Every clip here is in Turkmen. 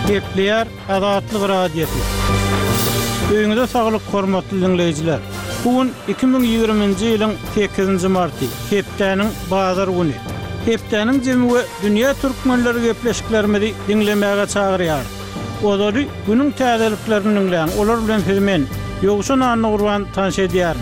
Kepler Adatlyk radiosu. Öňüňizde saglyk hormatly dinleýijiler. Bugün 2020-nji ýylyň 8-nji marty, hepdeniň bazar güni. Hepdeniň jemy we dünýä türkmenleri gepleşiklerimizi dinlemäge çagyrýar. Olary günüň täzeliklerini dinleýän, olar bilen filmen ýogşan anny gurban tanış edýär.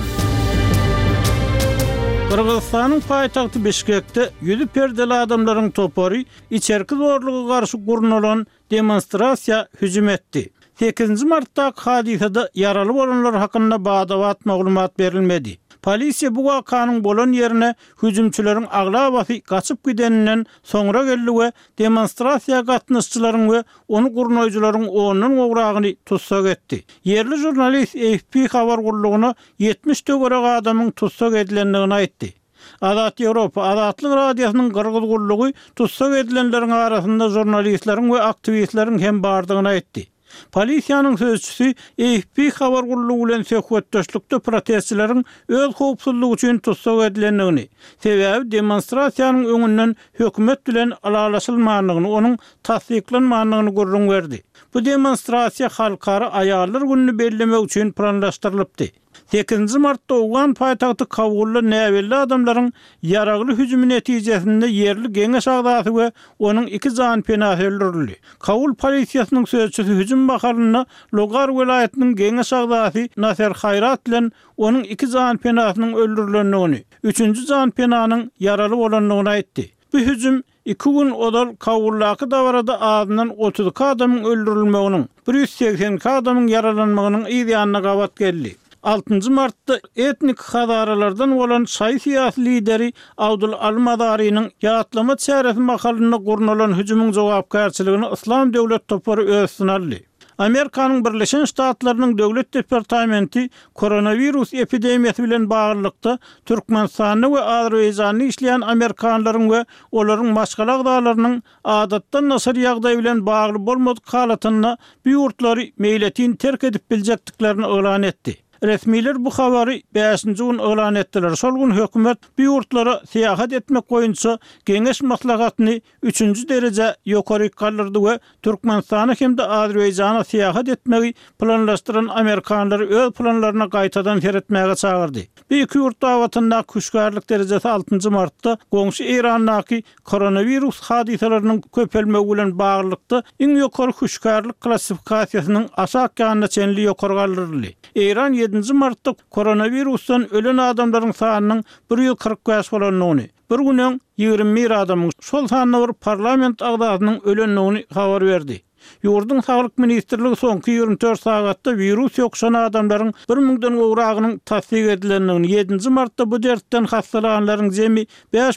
Kırgızstanyň paýtagty Bişkekde ýüzi perdeli adamlaryň topary içerki zorlugy garşy gurnulan demonstrasiýa hüjüm etdi. 8 martda hadisede yaraly bolanlar hakynda bagdawat maglumat berilmedi. Polisiýa bu wakanyň bolan ýerine hüjümçüleriň aglabasy gaçyp gideninden soňra geldi we demonstrasiýa gatnaşçylaryň we onu gurnoýjularyň onuň ogragyny tutsak etdi. Yerli jurnalist AFP habar gurulugyna 70 töwerek adamyň tutsak edilendigini aýtdy. Adat Ýewropa Adatlyk radiosynyň Kyrgyz gurulugy tutsak edilenleriň arasynda jurnalistleriň we aktivistleriň hem bardygyny aýtdy. Polisiýanyň sözçüsü AFP habar gurulugy bilen söhbetdeşlikde protestçileriň öz howpsuzlygy üçin tutsak edilendigini, sebäbi demonstrasiýanyň öňünden hökümet bilen alalaşylmagyny, onuň tasdiklanmagyny görüň berdi. Bu demonstrasiýa halkara aýallar gününi bellemek üçin planlaşdyrylypdy. 8 martda Ugan paýtagty Kabulda näwelli adamlaryň yaragly hüjümi netijesinde yerli Geňeş agdasy we onuň 2 jan penasy öldürildi. Kabul polisiýasynyň sözçüsü hüjüm bakaryna Logar welaýatynyň Geňeş agdasy Nasser Hayrat bilen onuň 2 jan penasynyň öldürilendigini, 3-nji jan penanyň yaraly bolanlygyny aýtdy. Bu hüjüm 2 gün odal Kabuldaky dawarada azyndan 30 adamyň öldürilmeginiň, 180 adamyň yaralanmagynyň ýa-da gabat geldi. 6 martda etnik hazaralardan bolan şaý siýasy lideri Abdul Almadari'nin ýatlama çäresi makalyna gurnulan hüjümüň jogapkärçiligini Islam döwlet topary öz üstüne aldy. Amerikanyň Birleşen Ştatlarynyň döwlet departamenti koronavirus epidemiýasy bilen baglykda Türkmenistany we Azerbaýjany işleýän amerikanlaryň we olaryň başga agdalarynyň adatdan nasır ýagdaý bilen bagly bolmadyk halatyna bu ýurtlary meýletin terk edip biljekdiklerini elan etdi. Resmiler bu habary 5-nji gün elan etdiler. Şol gün hökümet bu ýurtlara seýahat etmek boýunça Geňeş maslahatyny 3-nji derejä ýokary kaldyrdy we Türkmenistana hem de Azerbaýjana seýahat etmegi planlaşdyran amerikanlar öz planlaryna gaýtadan seretmäge çagyrdy. Bu iki ýurt dawatynda kuşgarlyk derejesi 6 martda goňşy Irandaky koronavirus hadiselerini köpelmegi bilen baglykda iň ýokary kuşgarlyk klassifikasiýasynyň aşağı çenli ýokary kaldyryldy. İran 7 martda koronavirusdan ölen adamlaryň sanynyň 145 bolanyny, bir günden 21 adamyň şol sanyna bir parlament agdasynyň ölenligini habar berdi. Ýurdun Saglyk Ministrligi soňky 24 sagatda virus ýokşan adamlaryň 1000den goragynyň tasdik edilendigini, 7 martda bu dertten hastalananlaryň jemi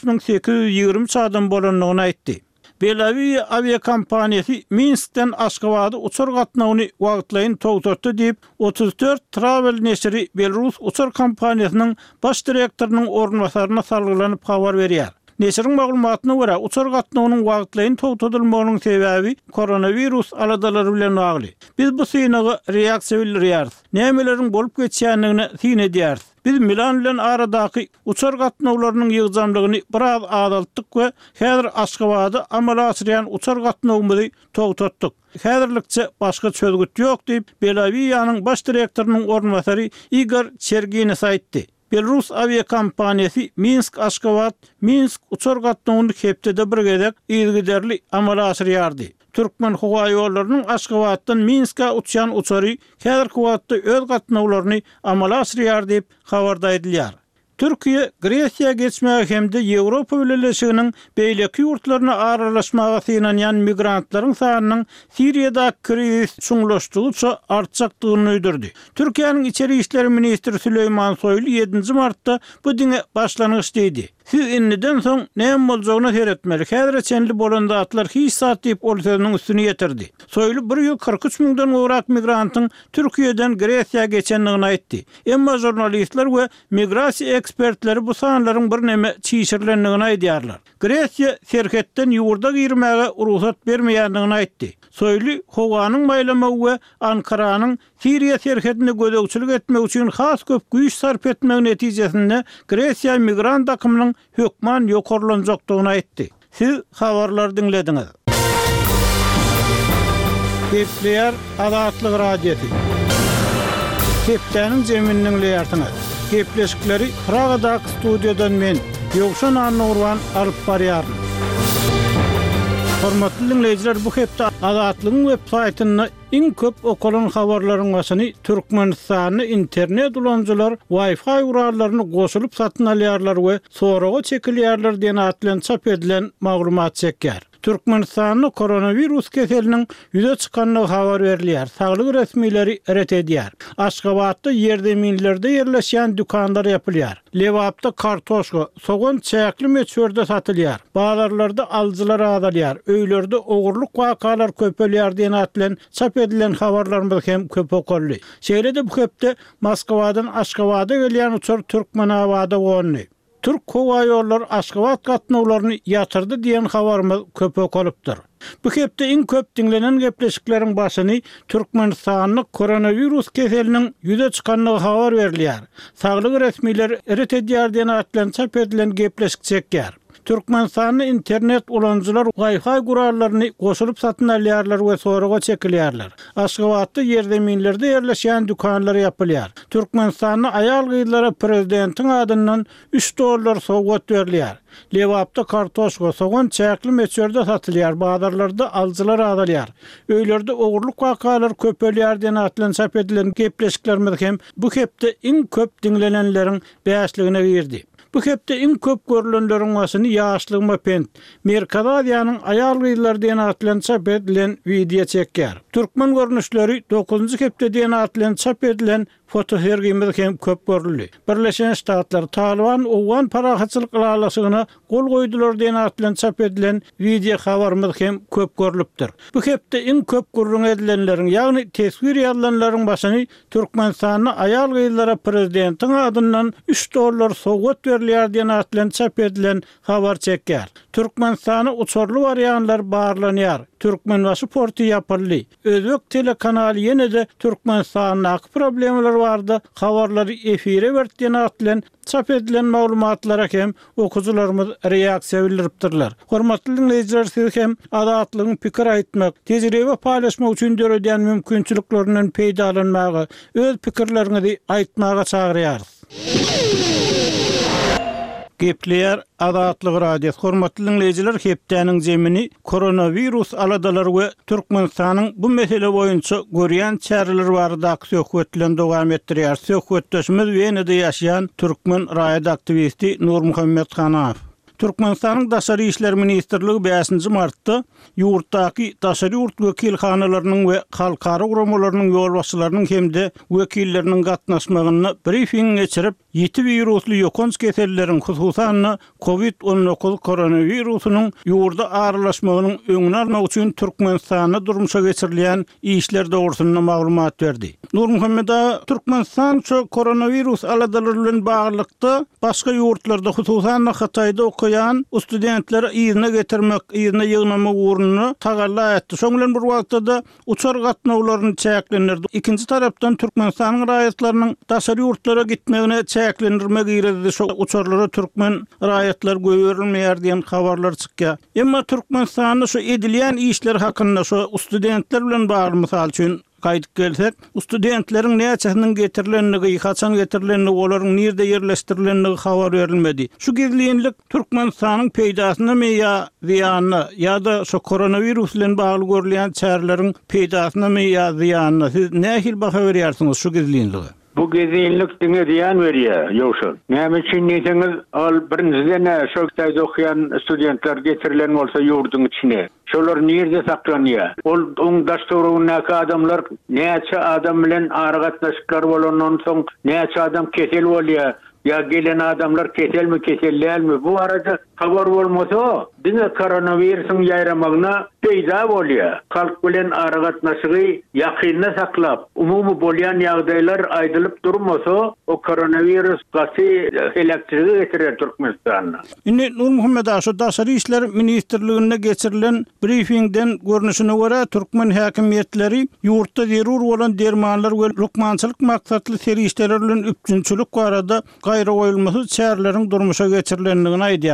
5823 adam bolanyny aýtdy. Belavi aviakompaniýasy Minskden Aşgabatda uçur gatnawyny wagtlaýyn togtatdy diýip 34 Travel neşri Belarus uçur kompaniýasynyň baş direktorynyň ornbasaryna salgylanyp habar berýär. Neşriň maglumatyna görä uçur gatnawynyň wagtlaýyn togtatylmagynyň sebäbi koronavirus aladalary bilen bagly. Biz bu synagy reaksiýa bildirýäris. Nämeleriň bolup geçýändigini syn edýäris. Biz Milan bilen aradaky uçur gatnawlarynyň ýygzamlygyny biraz azaltdyk we häzir Aşgabatda amala asyrýan uçur gatnawymyzy togtatdyk. Häzirlikçe başga çözgüt ýok diýip Belaviýanyň baş direktorynyň ornbasary Igor Chergin aýtdy. Belarus aviakompaniýasy Minsk-Aşgabat, Minsk uçur gatnawyny hepdede bir gezek ýygyderli amala asyrýardy. Türkmen howa ýollarynyň Aşgabatdan Minska uçýan uçary häzirki wagtda öz gatnawlaryny amala asyrýar diýip habarda edilýär. Türkiýe Gresiýa geçmäge hemde Ýewropa Birleşiginiň beýleki ýurtlaryna aralaşmaga synanýan migrantlaryň sanynyň Siriýada kriz çuňlaşdygyça artjakdygyny öýdürdi. Türkiýanyň içeri işleri ministri Süleyman Soýlu 7 martda bu diňe başlanyş diýdi. Siz inniden soň näme boljagyny seretmeli. Häzir çenli bolan zatlar hiç saat diýip ol sözüniň üstüne ýetirdi. Soýlu 143 000den gowrak migrantyň Türkiýeden Gresiýa geçendigini aýtdy. Emma jurnalistler we migrasiýa ekspertleri bu sanlaryň bir näme çiğişirlendigini aýdýarlar. Gresiýa serhetden ýurda girmäge ruhsat bermeýändigini aýtdy. Soýlu howanyň maýlamagy we Ankaranyň Siriýa serhetine gödegçilik etmek üçin has köp güýç sarp etmek netijesinde Gresiýa migrant akymynyň hökman ýokarlanjakdygyny aýtdy. Siz habarlar dinlediňiz. Gepleýär Azatlyk radiosi. Hepdeniň jeminiň leýartyna. Gepleşikleri Pragadak studiodan men Ýogşan Annurwan alyp barýaryn. Hormatly dinleýijiler, bu hepde Azatlygyň websaýtyny iň köp okulan habarlaryň başyny Türkmenistanyň internet ulanjylar Wi-Fi urarlaryny goşulyp satyn alýarlar we soraga çekilýärler diýen atlan çap edilen maglumat çekýär. Türkmenistanyň koronavirus keseliniň ýüze çykanlygy habar berilýär. Saglyk resmileri ret edýär. Aşgabatda ýerdeminlerde ýerleşýän dükanlar ýapylýar. Lewapda kartoşka, soğan çäkli meçhörde satylýar. Bazarlarda alyjylar azalýar. Öýlerde ogurluk wakalar köpelýär diýen atlan çap edilen habarlarymyz hem köp okully. Şeýlede bu hepde Moskwadan Aşgabata gelýän uçur Türkmenabada gowny. Türk hava ýolları Aşgabat gatnawlaryny ýatyrdy diýen habarymyz köp okulypdyr. Bu hepde iň köp dinlenen gepleşikleriň başyny Türkmenistanyň koronavirus keseliniň ýüze çykanlygy habar berilýär. Saglyk resmileri ret edýär diýen atlan çap edilen gepleşik çekýär. Türkmenistanyň internet ulanjylar Wi-Fi gurarlaryny goşulyp satyn alýarlar we soraga çekilýärler. Aşgabatda ýerdeminlerde ýerleşýän dükanlar ýapylýar. Türkmenistanyň aýal gyýdylary prezidentiň adyndan $3 sowgat berilýär. Lewapda kartoşka, soğan çäkli meçhörde satylýar. Bazarlarda alyjylar azalýar. Öýlerde ogurluk wakalar köpelýär diýen atlan çap edilen gepleşiklerimiz hem bu hepde iň köp dinlenenleriň bäşligine girdi. Bu hepde iň köp görülenleriň başyny ýaşlygyma pent. Merkadaýanyň aýal gyýdylary diýen atlan çap edilen video çekýär. Türkmen görnüşleri 9-njy hepde diýen atlan çap edilen fotosergimiz hem köp görüldi. Birleşen Ştatlar Taliban owan parahatçylyk ýalaşygyna gol goýdular diýen atlan çap edilen video habarymyz hem köp görülipdir. Bu hepde iň köp gurrun edilenleriň, ýagny tesvir ýalanlaryň başyny Türkmenistanyň aýal gyýdylary prezidentiň adyndan $3 sowgat berilýär diýen atlan çap edilen habar çekýär. Türkmenistanyň uçurly barýanlar barlanýar. Türkmenbaşy porty ýapyldy. Özbek telekanaly ýene-de Türkmenistanyň problemler bardy. Habarlary efire berdiýän atlan çap edilen maglumatlara hem okujularymyz reaksiýa bildiripdirler. Hormatly dinleýijiler, siz hem Azatlygyň pikir aýtmak, tejribe paýlaşmak üçin döredýän mümkinçiliklerinden peýdalanmagy, öz pikirleriňizi aýtmaga çagyrýarys. Gepleýär Azatlyk radiosi. Hormatly dinleýijiler, hepdeniň jemini koronavirus aladalary we Türkmenistanyň bu mesele boýunça görýän çäreler barada söhbetlen dowam etdirýär. Söhbetdeşimiz Wenede ýaşaýan türkmen raýat aktivisti Nur Muhammed Hanaw. Türkmenistanyň Daşary işler ministrligi 5-nji martda ýurtdaky daşary ýurt wekilhanalarynyň we halkara guramalarynyň ýolbaşçylarynyň hemde wekilleriniň gatnaşmagyny briefing geçirip, ýeti virusly ýokunç keselleriň hususan COVID-19 koronavirusynyň ýurda aralaşmagynyň öňüni almak üçin Türkmenistanda durmuşa geçirilýän işler dogrusyna maglumat berdi. Nur Muhammed Türkmenistan şu koronavirus aladalary bilen baglykda başga ýurtlarda hususan Hataýda okuyan studentler ýerine getirmek, ýerine ýygnamak uğruna tagalla etdi. Şoň bilen bir wagtda uçar gatnawlaryny çäklendirdi. Ikinji tarapdan Türkmenistanyň raýatlarynyň daşary ýurtlara gitmegine çäklendirmek ýerinde şu uçarlara türkmen raýatlar göwerilmeýär diýen habarlar çykýar. Emma Türkmenistanyň şu edilýän işler hakynda şu studentler bilen bagly mysal üçin gaýdyp gelsek, studentleriň näçesiň getirilenligi, haçan getirilenligi, olaryň nerede ýerleşdirilenligi habar berilmedi. Şu gizlilik Türkmenistanyň peýdasyna ýa ziýanyna ýa-da şu koronavirus bilen bagly görülen çäreleriň peýdasyna ýa ziýanyna siz nähil baha berýärsiňiz şu gizliňligi? Bu gezinlik diňe ziýan berýär, ýoksa. Näme üçin diýseniz, al birinciden şoňtaýda okuyan studentler getirilen bolsa ýurduň içine. Şolar nerede saklanýar? Ol oňdaş töweregindäki adamlar näçe adam bilen aragatnaşyklar bolandan soň näçe adam kesel bolýar? Ya gelen adamlar kesel mi kesellälmi? Bu arada habar bolmasa, diňe koronavirusyň ýaýramagyna peýda bolýar. Halk bilen aragatnaşygy ýakynda saklap, umumy bolýan ýagdaýlar aýdylyp durmasa, o koronavirus gasy helakçylygy getirer Türkmenistanda. Indi Nur Muhammed şu Daşary işler ministrligine geçirilen briefingden görnüşine göre Türkmen häkimiýetleri ýurtda zerur bolan dermanlar we lukmançylyk maksatly serişler bilen üpçünçilik barada gaýra goýulmasy çäreleriň durmuşa geçirilendigini aýdýarlar.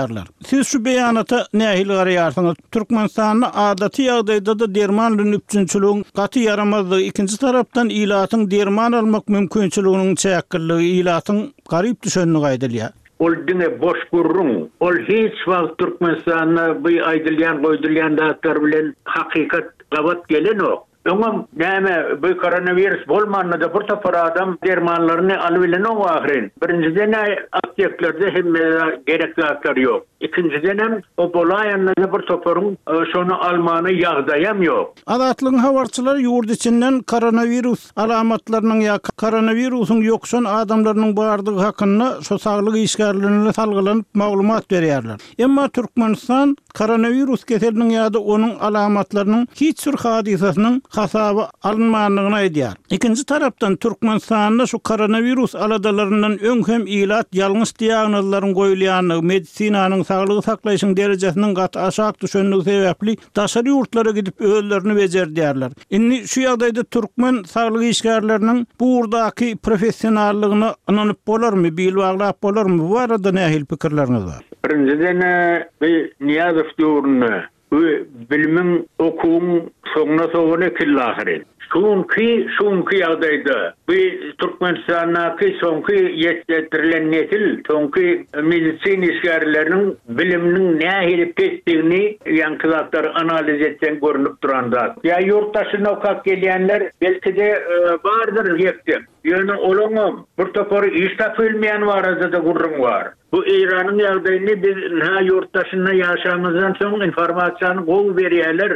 siz şu beýanata nähil garaýarsyňız? Türkmenistanyň adaty ýagdaýda da derman nüpçünçülügiň gaty yaramazlygy, ikinji tarapdan ilatyň derman almak mümkinçiliginiň çäkilligi, ilatyň garyp düşenini gaýdylýar. Ol dine boş gurrun. Ol hiç wagt Türkmenistanyna bu aýdylýan dağlar bilen hakykat gabat gelen ok. Öňüm näme bu koronavirus bolmanyda bir topar adam dermanlaryny alybilen o ahyrin. Birinciden apteklerde hemme gerekli haklar ýok. İkinciden hem o bolaýanlarda bir toparyň şonu almany ýagdaýam ýok. Adatlygyň habarçylary ýurt içinden koronavirus alamatlarynyň ýa koronavirusyň ýokşan adamlarynyň bardygy hakynda şo saglyk işgärlerine salgylanyp maglumat berýärler. Emma Türkmenistan koronavirus keseliniň ýa-da onuň alamatlarynyň hiç bir hadisasynyň hasaby alınmanlygyny aýdýar. Ikinji tarapdan Türkmenistanda şu koronavirus aladalarından öňhem ilat ýalňyş diagnozlaryň goýulýanyny, medisinanyň saglygy saklaýyşyň derejesiniň gaty aşak düşenligi sebäpli daşary ýurtlara gidip öýlerini bejerdiýärler. Indi şu ýagdaýda türkmen saglyk işgärleriniň bu urdaky professionallygyny ananyp bolarmy, bilbaglap bolarmy? Bu arada nähil pikirleriniz bar? Birinciden Niýazow döwrüne bilimiň okuwyň soňuna killahyr. Şunki ýagdaýda bu Türkmenistanyň soňky ýetdirilen nesil, soňky medisina işgärleriniň biliminiň nähili petdigini ýankylatlar analiz etsen görünüp duranda. Ya ýurtdaşyna okap gelýänler belki-de bardyr ýekdi. Ýöne olaňam bir topar iş tapylmaýan barada da gurrun bar. Bu Iranyň ýagdaýyny biz ýurtdaşyna ýaşamyzdan soň informasiýany gowy berýärler.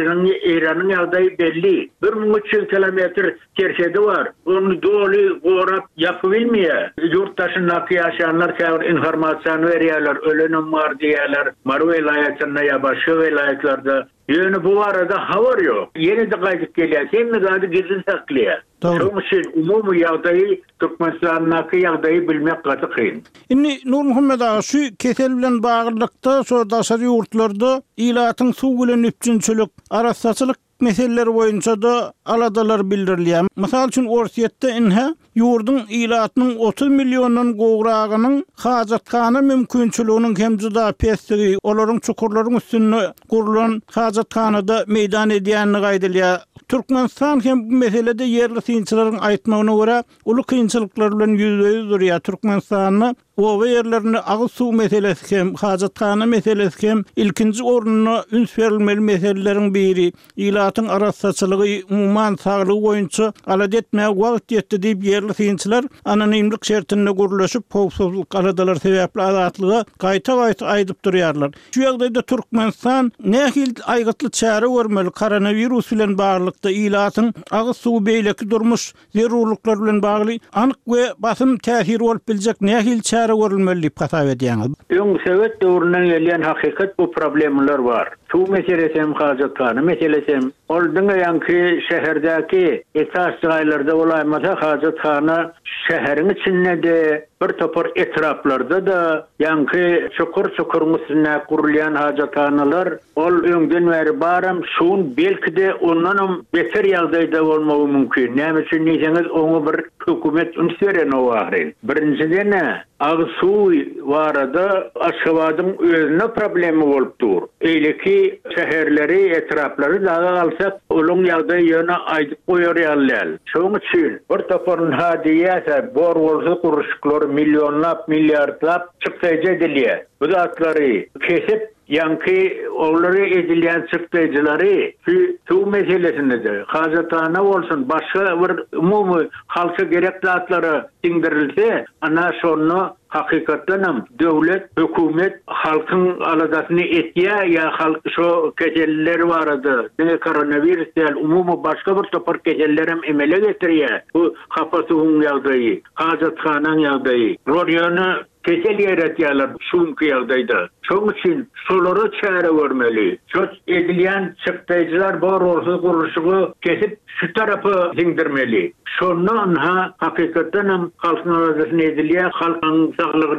Iranyň ýagdaýy belli. 1300 kilometr terşedi var. Onu doly gorap ýapybilmeýär. Ýurtdaşyna ýaşanlar käbir informasiýany berýärler. Ölenim bar diýärler. Mary welaýatyna ýa başga welaýatlarda. Ýöne bu arada habar ýok. Ýene de gaýdyp gelýär. Hemme gady gizli saklýar. Şoň üçin umumy ýagdaýy Türkmenistanyň ýagdaýy bilmek gaty kyn. Indi Nur Muhammed ağa şu kesel bilen bagyrlykda so daşary ýurtlarda ilatyň suw bilen üpçünçilik, arassaçylyk meseleleri boýunça da aladalar bildirilýär. Mysal üçin Orsiýetde inha ýurduň ilatynyň 30 milyondan gowragynyň hajatkana mümkinçiliginiň hem juda pesdigi, olaryň çukurlaryň üstüne gurulan hajatkanada meýdan edýänini gaýdylýar. Türkmenistan hem bu meselede yerli synçylaryň aýtmagyna görä uly kynçylyklar bilen ýüzüňiz durýar. Türkmenistanyň o yerlerini agyz suw meselesi hem hajatkana meselesi hem ilkinji ornuny üns berilmeli meseleleriň biri. Ilatyň arassaçylygy umumyň saglygy boýunça alad etmäge wagt ýetdi diýip yerli synçylar anonimlik şertinde gurulşyp howpsuzlyk aladalar sebäpli azatlyga gaýta-gaýta aýdyp durýarlar. Şu ýagdaýda Türkmenistan nähil aýgytly çäre görmeli koronavirus bilen baglykda ilatyň agyz suw beýleki durmuş zerurluklar bilen bagly anyk we basym täsir bolup biljek nähil çäre görülmeli diýip hasap edýäňiz. Sowet döwründen gelýän hakykat bu problemler bar. Suw meselesi hem hajatkana meselesi hem oldyň ýanky şäherdäki esas ýerlerde bolaýmasa hajatkana şäheriň içinde de bir topar etraplarda da ýanky çukur üstüne kurulýan hajatkanalar ol öňden beri baram şuň belki-de ondan beter ýagdaýda bolmagy mümkin. Näme üçin diýseniz oňa bir hökümet üns beren o wagtyn. Birinciden agyz suw barada Aşgabatyň özüne problemi bolup dur. Eýleki şäherleri, etraplary daga alsak, olaň ýagdaýy ýöne aýdyp goýarýarlar. Şoň üçin bir toparyň hadiýäse bor bolsa kuruşyklar milyonlap, milliardlap çykdyjy edilýär. Bu zatlary kesip yankı olary edilýän çykdyjylary şu meselesinde de hajatkana bolsun, başga bir umumy halka gerekli zatlary diňdirilse, ana şonu hakykatdan döwlet, hökümet halkyň aladasyny etýär ýa halk şo keselleri barada, diňe koronavirus diýil umumy başga bir topar keseller hem emele getirýär. Bu hapasyň ýagdaýy, hajatkanaň ýagdaýy. Roryony kesel ýaratýarlar şunky ýagdaýda. Şoň üçin şolary çäre görmeli. Şu edilýän çykdyjylar bar bolsa guruşygy kesip şu tarapy diňdirmeli. Şondan hakykatdan halkyň arasyna edilýän halkyň saglygyny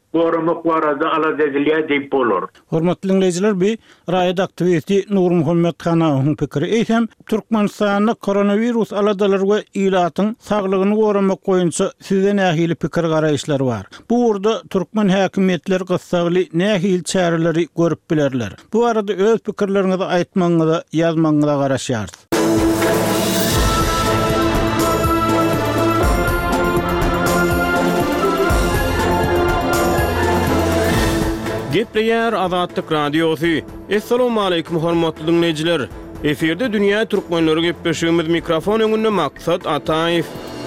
goramak barada alad edilýär diýip bolar. Hormatly dinleyijiler, bir raýat aktivisti Nur Muhammed Kanawyň pikiri eýsem, Türkmenistanyň koronavirus aladalar we ilatyň saglygyny goramak boýunça size nähili pikir garaýşlary bar. Bu urda türkmen häkimetleri gyssaly nähili çäreleri görüp bilerler. Bu arada öz pikirlerinizi aýtmaňyza, ýazmaňyza garaşýar. Gepleýär Azatlyk Radiosu. Assalamu alaykum hormatly dinleyijiler. Eferde dünýä türkmenleri gepleşýümiz mikrofon öňünde Maksat Ataýew.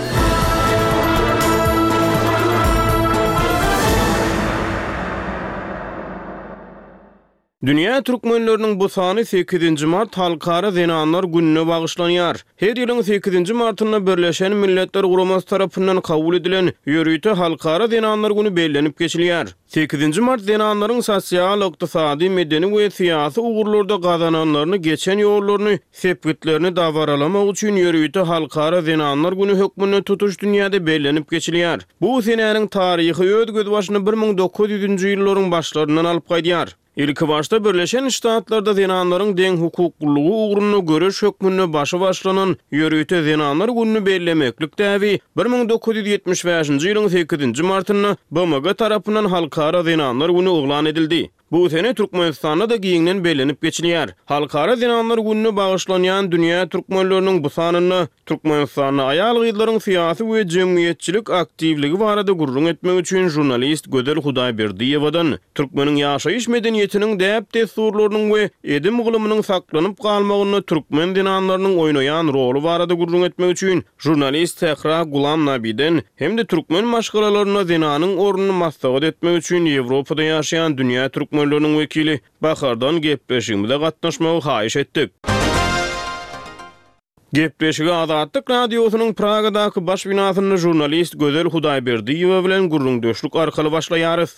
Dünýä türkmenleriniň bu sany 8-nji mart Halkara Zenanlar gününe bagyşlanýar. Her ýylyň 8-nji martyna Birleşen Milletler Guramasy tarapyndan kabul edilen ýörüýte Halkara Zenanlar günü bellenip geçilýär. 8-nji mart zenanlaryň sosial, ykdysady, medeni we syýasy ugurlarda gazananlaryny geçen ýollaryny, sepgitlerini dawaralamak üçin ýörüýte Halkara Zenanlar günü hökmüne tutuş dünýäde bellenip geçilýär. Bu senäniň taryhy öz göz başyna 1900-nji ýyllaryň başlarynyň alyp gaýdýar. İlki başta Birleşen Ştatlarda zenanlaryň deň hukuklugy ugruna göreş hökmüne başlanan ýörüýte zenanlar gününi bellemeklik täbi 1975-nji ýylyň 8-nji martyna BMG tarapyndan Halkara Zenanlar günü oglan edildi. Bu sene Türkmenistanda da giňden bellenip geçilýär. Halkara Zenanlar gününe bagyşlanýan dünýä türkmenleriniň bu sanyny Türkmenistanda aýal gyzlaryň syýasy we jemgyýetçilik aktivligi barada gurrun etmek üçin jurnalist Gödel Hudaýberdiýewadan türkmeniň ýaşaýyş medeniýetiniň däp desturlarynyň we edim gylymynyň saklanyp galmagyny türkmen zenanlarynyň oýnaýan rolu barada gurrun etmek üçin jurnalist Tehra Gulam Nabiden hem de türkmen maşgalalaryna zenanyň ornuny maslahat etmek üçin Ýewropada ýaşaýan dünýä türkmen Türkmenlörüň wekili Bahardan gepleşigimizde gatnaşmagy haýyş etdik. Gepleşigi Azatlyk Radiosynyň Pragadaky baş binasyny jurnalist Gözel Hudaýberdiýew bilen gurrun döşlük arkaly başlaýarys.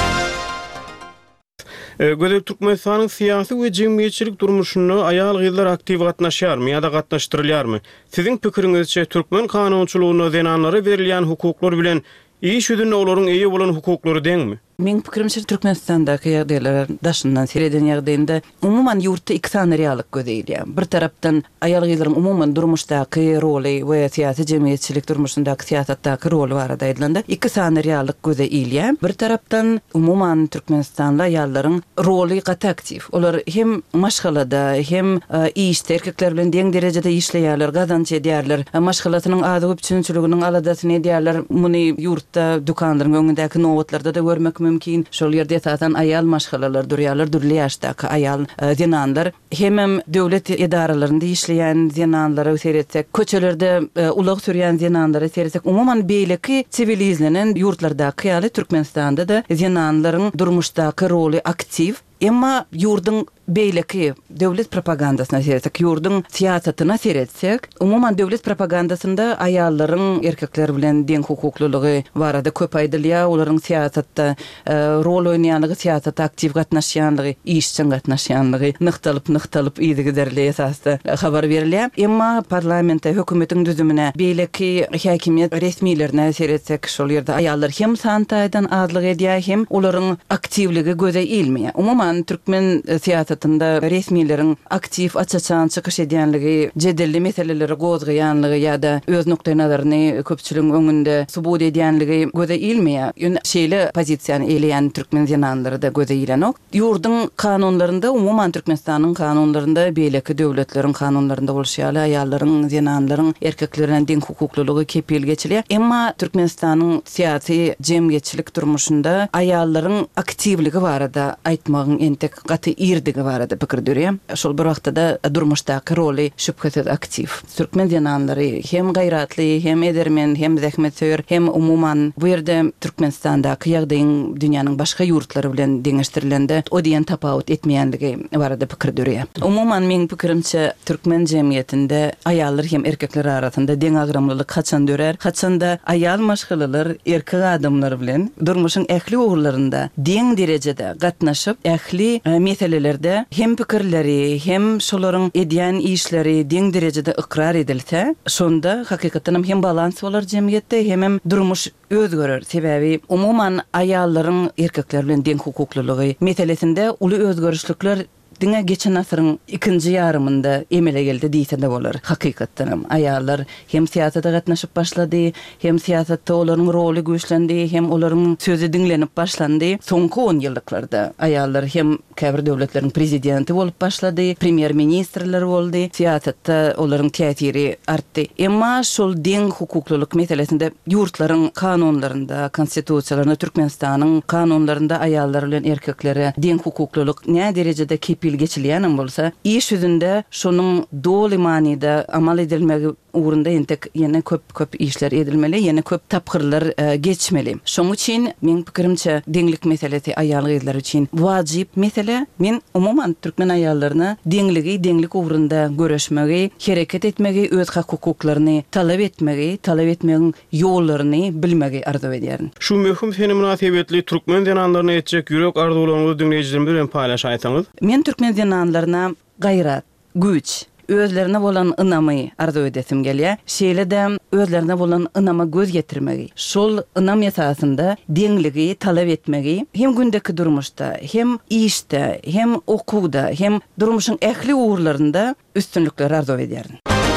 Gözel Türkmenistanyň syýasy we jemgyýetçilik durmuşyny aýal gyzlar aktiw gatnaşýarmy ýa-da gatnaşdyrylýarmy? Siziň pikiриňizçe türkmen kanunçylygyna zenanlara berilýän hukuklar bilen iş üdünde olaryň eýe bolan hukuklary deňmi? Meň pikirimçe Türkmenistandaky ýagdaýlar daşyndan sereden ýagdaýynda umuman ýurtda iki sany reallyk gözelýär. Bir tarapdan aýal gyzlaryň umuman durmuşdaky roly we syýasy jemgyýetçilik durmuşyndaky syýasatdaky roly barada aýdylanda iki sany reallyk gözelýär. Bir tarapdan umuman Türkmenistanda aýallaryň roly gaty aktiv. Olar hem maşgalada hem işde erkekler bilen deň derejede işleýärler, gazanç edýärler. Maşgalatynyň ady köpçüliginiň aladasyny edýärler. Muny ýurtda dukanlaryň öňündäki nowatlarda da görmek mümkin. Şol ýerde satan aýal maşgalalar durýarlar, durly ýaşdaky aýal zenanlar hem döwlet edaralarynda işleýän zenanlara seretsek, köçelerde ulag sürýän zenanlara seretsek, umuman beýleki sivilizlenen ýurtlardaky ýaly Türkmenistanda da zenanlaryň durmuşdaky roly aktiv. Emma ýurdyň beýleki döwlet propagandasyna seretsek, ýurdyň syýasatyna seretsek, umuman döwlet propagandasynda aýallaryň erkekler bilen deň hukuklylygy barada köp aýdylýar, olaryň syýasatda rol oýnaýanlygy, syýasatda aktiv gatnaşýanlygy, işçi gatnaşýanlygy nyktalyp ýygyderli esasda habar berilýär. Emma parlamentde hökümetiň düzümine beýleki häkimiýet resmilerine seretsek, şol ýerde aýallar hem santaýdan azlyk edýär, hem olaryň aktivligi göze ilmeýär. Umuman türkmen syýasatynda resmilerin aktiv açaçan çykyş edýänligi, jedelli meseleleri gozgaýanlygy ýa-da öz nokta nazaryny köpçüligiň öňünde subut edýänligi göze ilmeýär. Şeýle pozisiýany eleýän türkmen zenanlary da göze ilenok. Ýurdyň kanunlarynda, umuman Türkmenistanyň kanunlarynda beýleki döwletleriň kanunlarynda bolşýaly aýallaryň, zenanlaryň erkeklerine deň hukuklylygy kepil geçilýär. Emma Türkmenistanyň syýasy jemgyýetçilik durmuşynda aýallaryň aktivligi barada aýtmagyň entek gaty irdigi barada pikir dörýär. Şol bir wagtda durmuşdaky roly şüphesiz aktiv. Türkmen zenanlary hem gaýratly, hem edermen, hem zähmetsewer, hem umuman bu ýerde Türkmenistandaky ýagdaýyň dünýäniň başga ýurtlary bilen deňeşdirilende o diýen tapawut etmeýänligi barada pikir dörýär. Umuman meň pikirimçe Türkmen jemgyýetinde aýallar hem erkekler arasynda deň agramlylyk haçan dörer, haçanda aýal maşgalalar erkek adamlar bilen durmuşyň ähli ugurlarynda deň derejede gatnaşyp ähli meselelerde hem pikirleri hem şolaryň edýän işleri deň derejede ikrar edilse, şonda hakykatdan hem balans bolar jemgyýetde hem durmuş özgörer. Sebäbi umuman aýallaryň erkekler bilen deň hukuklylygy meselesinde uly özgörüşlikler diňe geçen asyryň ikinji ýarymynda emele geldi diýse de bolar. Hakykatdan aýallar hem siýasata gatnaşyp başlady, hem siýasatda olaryň roly güýçlendi, hem olaryň sözi diňlenip başlandy. Soňky 10 ýyllyklarda aýallar hem käbir döwletleriň prezidenti bolup başlady, premier ministrler boldy, siýasatda olaryň täsiri artdy. Emma şol deň hukuklylyk meselesinde ýurtlaryň kanunlarynda, konstitusiýalaryna, Türkmenistanyň kanunlarynda aýallar bilen erkeklere deň hukuklylyk näme derejede kepil geçilýän bolsa, iş yüzünde şonuň doly manida amal edilmegi uğrunda ýene köp işler edilmeli, ýene köp tapkyrlar geçmeli. Şoň üçin men pikirimçe deňlik meselesi aýalgylar üçin wajyp mesele. Men umuman türkmen aýallaryna deňlik uğrunda göreşmegi, hereket etmegi, öz hukuklaryny talap etmegiň ýollaryny bilmegi arzu edýärin. Şu möhüm seni münasebetli türkmen denanlaryna etjek ýürek arzularyňyzy dinleýijilerimiz bilen paýlaşaýsaňyz. Men türkmen denanlaryna gaýrat, güç, özlerine bolan ınamy arzu edesim gelýär. Şeýle de özlerine bolan ınama göz getirmegi. Şol ınam esasında deňligi talap etmegi hem gündeki durmuşda, hem işde, hem okuwda, hem durmuşyň ähli uğurlarında üstünlükler arzu edýärin.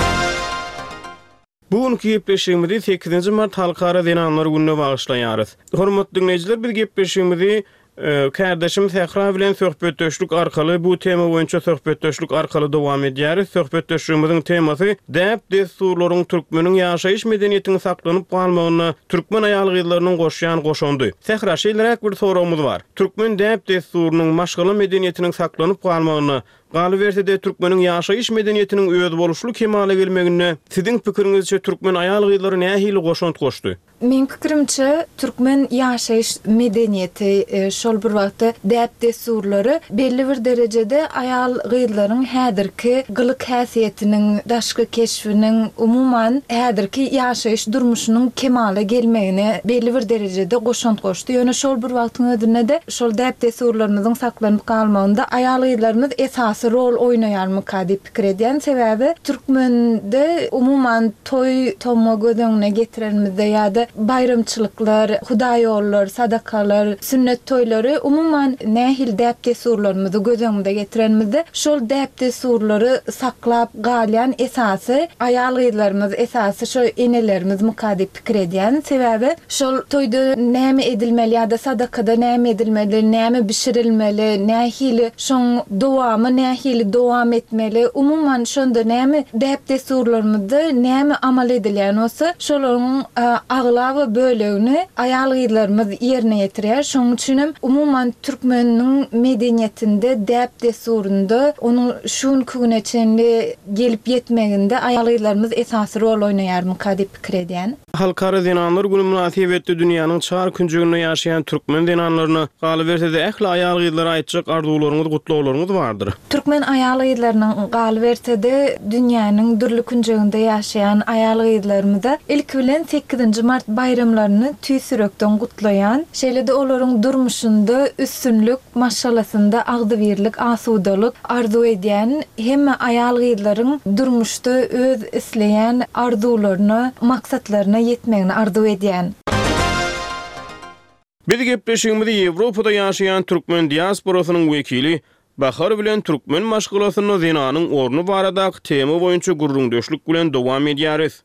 Bugünkü gepleşigimizi 8 mart Halkara Denanlar gününe bagışlaýarys. Hormatly dinleyijiler, bir gepleşigimizi kardeşim Sehra bilen söhbetdeşlik arkaly bu tema boýunça söhbetdeşlik arkaly dowam edýäris. Söhbetdeşligimiziň temasy däp desturlaryň türkmeniň ýaşaýyş medeniýetini saklanyp galmagyna türkmen aýalgylarynyň goşýan goşondy. Sehra, şeýleräk bir soragymyz bar. Türkmen däp desturynyň maşgala medeniýetiniň saklanyp galmagyna galybersede türkmeniň ýaşaýyş medeniýetiniň öz boluşly kemale gelmegine siziň pikiriňizçe türkmen aýalgylary nähili goşont goşdy? Men pikirimçe türkmen ýaşaýyş medeniýeti şol bir wagtda däp desturlary belli bir derejede aýalgylaryň häzirki gylyk häsiýetiniň, daşky keşfiniň, umuman häzirki ýaşaýyş durmuşynyň kemale gelmegine belli bir derejede goşont goşdy. Ýöne şol bir wagtyň ödünde de şol däp desturlarynyň saklanyp galmagynda aýalgylarymyz esasy rol oýnaýarmy diýip pikir edýän. Sebäbi türkmende umuman toy tomma gödüňne getirenmizde ýa-da bayramçylyklar, hudaýollar, sadakalar, sünnet toýlary umuman nähil däp desurlarymyzy göz getirenmizde şol däp desurlary saklap galýan esasy aýalgylarymyz, esasy şo enelerimiz diýip pikir edýän. Sebäbi şol toýda näme edilmeli ýa-da sadakada näme edilmeli, näme bişirilmeli, nähili şoň dowamy nähili dowam etmeli. Umuman şonda näme däp desurlarymyzda näme amal edilýän bolsa şolaryň aglawy bölegini aýalgylarymyz ýerine ýetirýär. Şoň üçin umuman türkmeniň medeniýetinde däp desurunda onu şun küneçenli gelip ýetmeginde aýalgylarymyz esasy rol oýnaýarmy diýip pikir edýän. Halkara Denanlar günü münasebetli dünýäniň çar künjeginde ýaşaýan türkmen denanlaryna galybersede ähli aýalgylara aýtjak arzularyňyz, gutlawlaryňyz bardyr. Türkmen aýalgylarynyň galybersede dünýäniň dürli künjeginde ýaşaýan aýalgylarymyza ilk bilen 8 mart bayramlaryny tüýsürekden gutlaýan, şeýle de olaryň durmuşynda üstünlük, maşgalasynda agdybirlik, asudalyk arzu edýän hemme aýalgylaryň durmuşda öz isleýän arzularyny, maksatlaryny yetmegini arzu edýän. Biz gepleşigimizi Ýewropada ýaşaýan türkmen diasporasynyň wekili Bahar bilen türkmen maşgalasyny zenanyň ornu baradaky tema boýunça gurrundeşlik bilen dowam edýäris.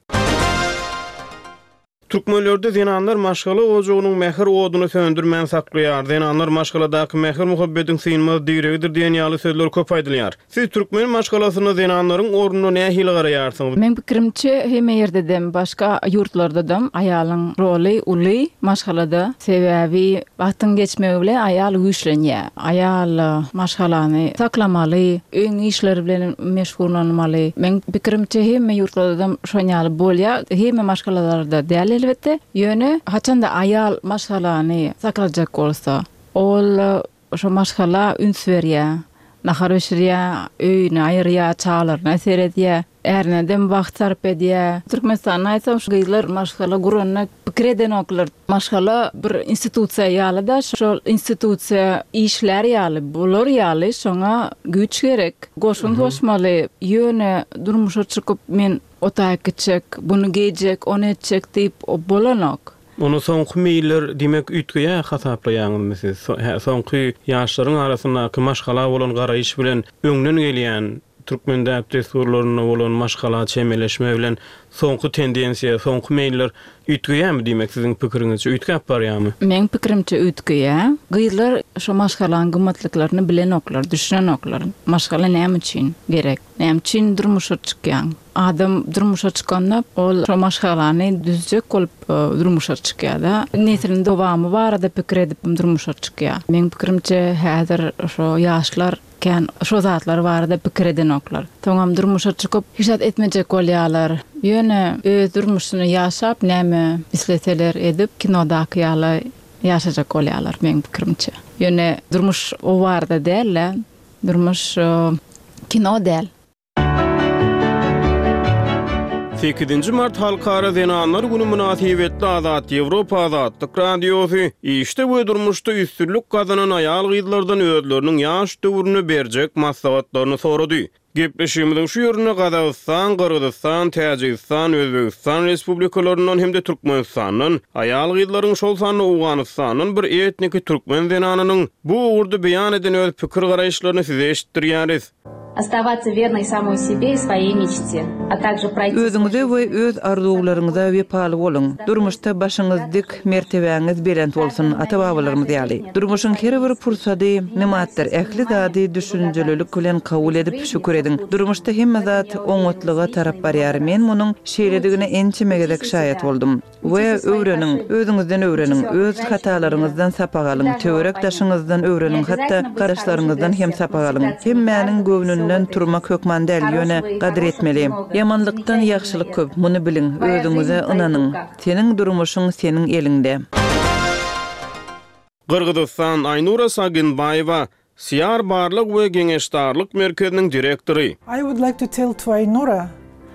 Türkmenlerde zenanlar maşgala ojagynyň mähir oduny söndürmän saklaýar. Zenanlar maşgaladaky mähir muhabbetiň synmaz diregidir diýen ýaly sözler köp aýdylýar. Siz türkmen maşgalasyny zenanlaryň ornuny nähili garaýarsyňyz? Men pikirimçe hemme ýerde de başga ýurtlarda da aýalyň roly uly maşgalada. Sebäbi wagtyň geçmegi bilen aýal güýçlenýär. Aýal maşgalany saklamaly, öň işleri bilen meşgullanmaly. Men pikirimçe hemme ýurtlarda da şoňaly bolýar. Hemme maşgalalarda däl elbette. Ýöne haçanda aýal maşgalany saklajak bolsa, ol şo maşgala üns berýär. nahar öşriýä, öýüne aýyrýa, çağlarına seredýä. Erneden wagt sarp edýä. Türkmenistan aýsam şu gyzlar maşgala guranyna pikreden oklar. Maşgala bir institusiýa ýalyda, şol institusiýa işler ýaly, bolar ýaly, şoňa güç gerek. Goşun goşmaly, ýöne durmuşa çykyp men ota gitjek, bunu geýjek, onu etjek diýip bolanok. Onu soňky meýiller demek ütgüýä hasaplaýanmysyz. Soňky ýaşlaryň arasyndaky maşgala bolan garaýyş bilen öňden gelýän Türkmen däpdesurlaryna bolan maşgala çemeleşme bilen soňky tendensiýa, soňky meýiller ütgüýämi diýmek siziň pikiriňizçe ütgäp barýarmy? Men pikirimçe ütgüýä. Gyzlar şu maşgalaň gymmatlyklaryny bilen oklar, düşünen oklar. Maşgala näme üçin gerek? Näme üçin durmuşa çykýan? Adam durmuşa çykanda ol şu maşgalany düzjek bolup durmuşa çykýar-da. Nesinin dowamy barada pikir edip durmuşa çykýar. Men pikirimçe häzir şu ýaşlar kan şu zatlar barada pikir eden oklar. Toňam durmuşa çykyp hiçat etmejek bolýarlar. Ýöne öz durmuşyny ýaşap näme isleteler edip kinodaky ýaly ýaşajak bolýarlar men pikirimçe. Ýöne durmuş o barada däl, durmuş kino däl. 8 Mart Halkara Zenanlar Günü münasibetli Azat Ýewropa Azatlyk Radiosu işte bu durmuşda üstünlük kazanan ayal gyzlardan özleriniň ýaş döwrüne berjek maslahatlaryny sorady. Gepleşigimiziň şu ýerine Gazawystan, Kyrgyzstan, Täjikistan, Özbegistan respublikalarynyň hem de Türkmenistanyň ayal gyzlaryň şol sany Awganystanyň bir etniki türkmen zenanynyň bu ugurda beýan eden öz pikir garaýşlaryny size eşitdirýäris. Оставаться верной самой себе и своей мечте, а также пройти... Özüňize we öz arzuwlaryňyza wepaly bolun. Durmuşda başyňyz dik, mertebäňiz belent bolsun, ata-babalarymyz ýaly. Durmuşyň her bir pursady, nimatdyr, ähli zady düşünjelilik bilen kabul edip şükür edin. Durmuşda hemme zat oňatlyga tarap barýar. Men munyň şeýledigine ençimegedek şaýat boldum. We öwrenin, özüňizden öwrenin, öz hatalaryňyzdan sapag alyň, töwerek daşyňyzdan öwrenin, hatda garaşlaryňyzdan hem sapag alyň. Hemmäniň göwnünden turmak hökman däl ýöne gadyr etmeli. Ýamanlykdan ýaxşylyk köp, muny bilin, özüňize ynanyň. Seniň durmuşyň seniň elinde. Kırgızistan Aynura Saginbayewa Siyar Barlyk we Geňeşdarlyk merkeziniň direktori. I would like to tell to Aynura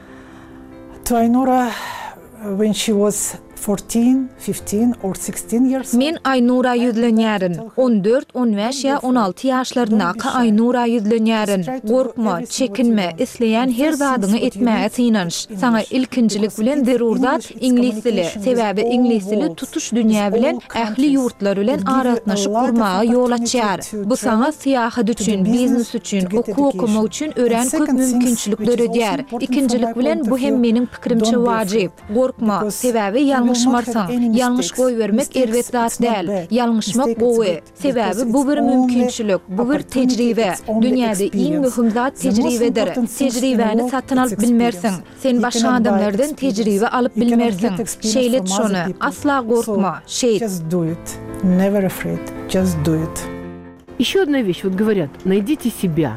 when she was 14, 15 or 16 years. Men Aynura ýüzlenýärin. 14, 15 ýa 16 ýaşlarynaky Aynura ýüzlenýärin. Gorkma, çekinme, isleýän her zadyňy etmäge synanç. Saňa ilkinjilik bilen zerurdat ingliz dili, sebäbi ingliz dili tutuş dünýä bilen ähli ýurtlar bilen aratnaşyk gurmaga ýol açýar. Bu saňa syýahat üçin, biznes üçin, okumak üçin ören köp mümkinçilikler edýär. Ikinjilik bilen bu hem meniň pikirimçe wajyp. Gorkma, sebäbi ýalňyşmarsaň, ýalňyş goý bermek erwet zat däl. Ýalňyşmak gowy. Sebäbi bu bir mümkinçilik, bu bir tejribe. Dünýäde iň möhüm zat tejribedir. Tejribeni satyn alyp bilmersiň. Sen başga adamlardan tejribe alyp bilmersiň. Şeýlet şonu. Asla gorkma. Just do it. Never afraid. Just do it. Ещё одна вещь, вот говорят, найдите себя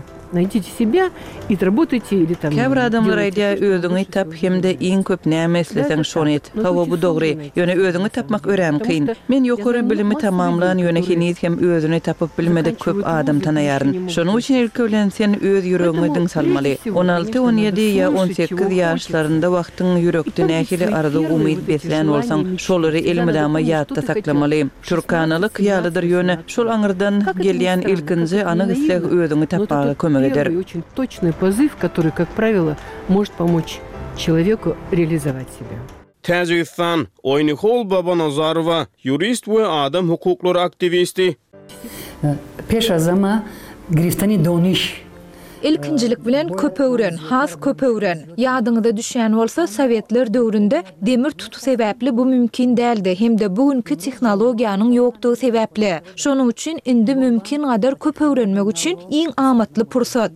и работайте или там... Käbir adamlar aýdýar, özüňi tap hemde iň köp näme isleseň şonu et. Hawa bu dogry. Ýöne özüňi tapmak ören kyn. Men ýokary bilimi tamamlan ýöne hinis hem özüni tapyp bilmedik köp adam tanaýaryn. Şonuň üçin ilki bilen sen öz ýüregiňe diň salmaly. 16, 17 ýa 18 ýaşlarynda wagtyň ýürekde nähili arada umyt beslen bolsaň, şolary elmilama ýatda saklamaly. Türkanalyk ýalydyr ýöne şol aňyrdan gelýän ilkinji anyk isleg özüňi tapmaga kömek eder. Очень точный позыв, который, как правило, может помочь человеку реализовать себя. Täjikistan Oynihol Babanazarova, jurist we adam hukuklary aktivisti. Peşa zama giriftanî doniş. İlkinjilik bilen köp öwren, has köp öwren. Ýadyňyza düşýän bolsa, Sowetler döwründe demir tutu sebäpli bu mümkin däldi, hemde bugünkü tehnologiýanyň ýokdugy sebäpli. Şonuň üçin indi mümkin gadar köp öwrenmek üçin iň amatly pursat.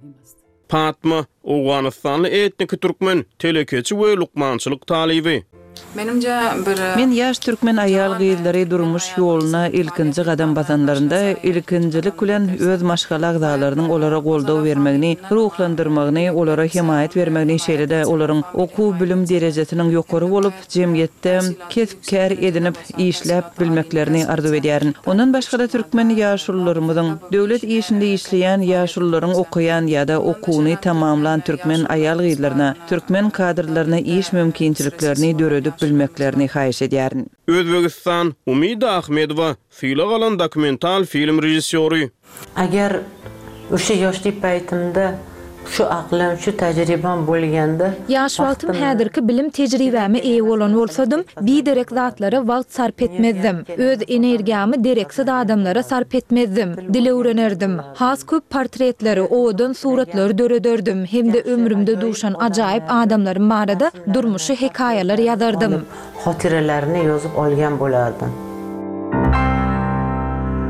Patma, Awganystanly etniki türkmen, telekeçi we lukmançylyk talibi. Menimce men yaş türkmen ayal gyýdlary durmuş ýoluna ilkinji gadam basanlarynda ilkinjilik bilen öz maşgala agzalarynyň olara goldaw bermegini, ruhlandyrmagyny, olara himayet bermegini şeýle-de olaryň okuw bilim derejesiniň ýokary bolup, jemgyýetde kesipkär edinip işläp bilmeklerini arzu edýärin. Ondan başga-da türkmen ýaşullarymyzyň döwlet işinde işleýän ýaşullaryň okuyan ýa-da okuwny tamamlan türkmen ayal gyýdlaryna, türkmen kadrlaryna iş mümkinçiliklerini döredip bilmeklerini haýyş edýärin. Özbegistan Umida Ahmedowa Fila galan dokumental film rejissöri. Agar o'sha yoshlik paytimda şu aqlam, şu tecrübem bolganda, yaş wagtym häzirki bilim tejribämi eýe bolan bolsadym, bir derek zatlara wagt sarp etmezdim. Öz energiýamy dereksiz adamlara sarp etmezdim. Dile öwrenerdim. Has köp portretleri, odan suratlar dörederdim. Hemde ömrümde duşan ajaýyp adamlaryň barada durmuşy hekaýalar ýazardım. Hatıralaryny ýazyp algan bolardım.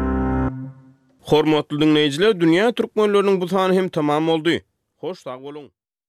Hormatly dinleýijiler, dünýä türkmenläriniň bu sany hem tamam boldy. Hoş sag bolun.